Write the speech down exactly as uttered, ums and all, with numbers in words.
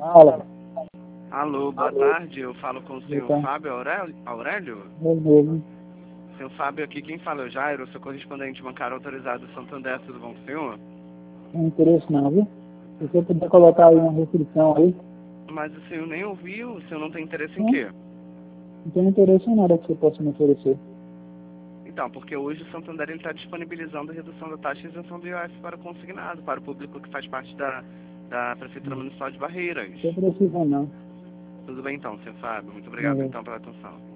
Fala. Alô, boa tarde. Eu falo com o senhor Boa tarde. Fábio Aurélio? Aurélio? Eu mesmo. Senhor Fábio, aqui quem fala é o Jairo, sou correspondente bancário autorizado do Santander. Tudo bom com o senhor? Não tem interesse não, viu? Se você puder colocar aí uma restrição aí, Mas o senhor nem ouviu, o senhor não tem interesse em não, quê? não tem interesse em nada que você possa me oferecer. Então, porque hoje o Santander está disponibilizando a redução da taxa de isenção do I O F para o consignado, para o público que faz parte da, da Prefeitura Não Municipal de Barreiras. tem precisa não. Tudo bem então, senhor Fábio. Muito obrigado Não, então pela atenção.